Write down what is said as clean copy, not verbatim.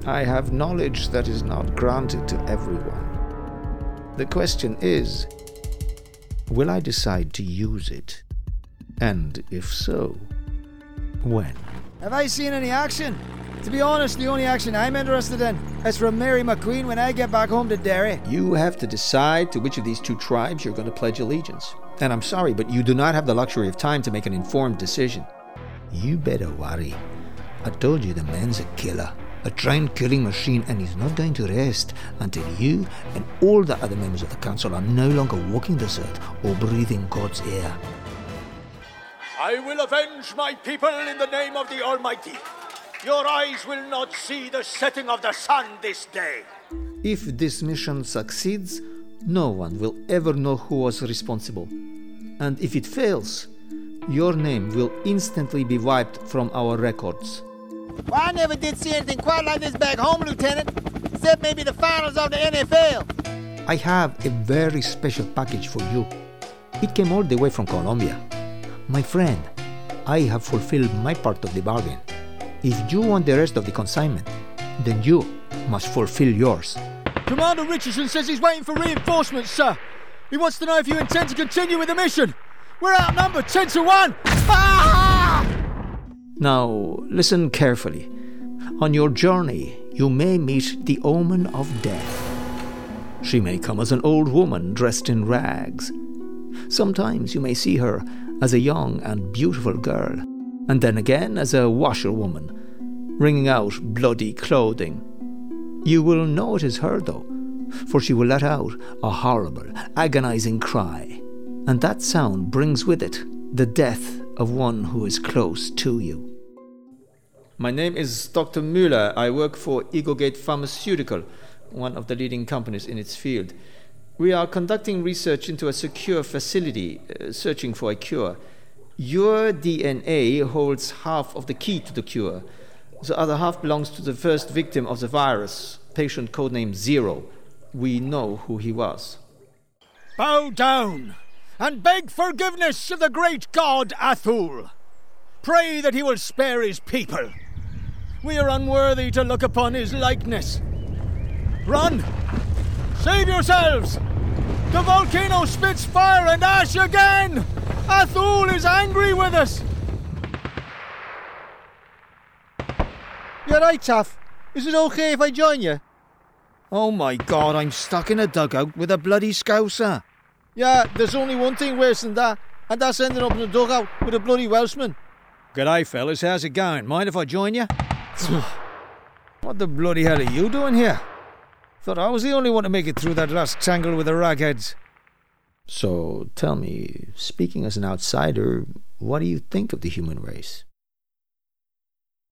I have knowledge that is not granted to everyone. The question is, will I decide to use it? And if so, when? Have I seen any action? To be honest, the only action I'm interested in is from Mary McQueen when I get back home to Derry. You have to decide to which of these two tribes you're going to pledge allegiance. And I'm sorry, but you do not have the luxury of time to make an informed decision. You better worry. I told you the man's a killer, a trained killing machine, and he's not going to rest until you and all the other members of the council are no longer walking this earth or breathing God's air. I will avenge my people in the name of the Almighty. Your eyes will not see the setting of the sun this day. If this mission succeeds, no one will ever know who was responsible. And if it fails, your name will instantly be wiped from our records. Well, I never did see anything quite like this back home, Lieutenant. Except maybe the finals of the NFL. I have a very special package for you. It came all the way from Colombia. My friend, I have fulfilled my part of the bargain. If you want the rest of the consignment, then you must fulfill yours. Commander Richardson says he's waiting for reinforcements, sir. He wants to know if you intend to continue with the mission. We're outnumbered 10-1. Ah! Now, listen carefully. On your journey, you may meet the omen of death. She may come as an old woman dressed in rags. Sometimes you may see her as a young and beautiful girl, and then again as a washerwoman, wringing out bloody clothing. You will know it is her, though, for she will let out a horrible, agonizing cry, and that sound brings with it the death of one who is close to you. My name is Dr. Müller. I work for Egogate Pharmaceutical, one of the leading companies in its field. We are conducting research into a secure facility, searching for a cure. Your DNA holds half of the key to the cure. The other half belongs to the first victim of the virus, patient codename Zero. We know who he was. Bow down and beg forgiveness of the great god Athul. Pray that he will spare his people. We are unworthy to look upon his likeness. Run! Save yourselves! The volcano spits fire and ash again! Athul is angry with us! You're right, Taff. Is it okay if I join you? Oh my God, I'm stuck in a dugout with a bloody Scouser. Yeah, there's only one thing worse than that, and that's ending up in a dugout with a bloody Welshman. G'day, fellas. How's it going? Mind if I join you? What the bloody hell are you doing here? Thought I was the only one to make it through that last tangle with the ragheads. So, tell me, speaking as an outsider, what do you think of the human race?